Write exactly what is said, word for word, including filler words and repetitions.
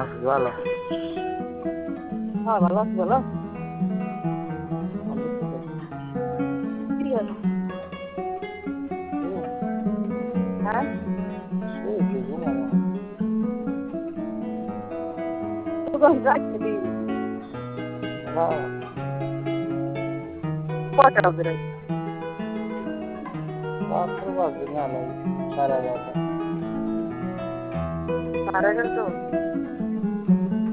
আছি ভালো। হ্যাঁ ভালো আছি, ভালো। আমি তো কি হলো? এই হ্যাঁ, এই যে ঘুমাবো। তোর যাচ্ছিলি হ্যাঁ, কটা হবে রে? রাত্র বাজে মেলাই সাড়ে এগারোটা। সাড়ে এগারোটা বাজে।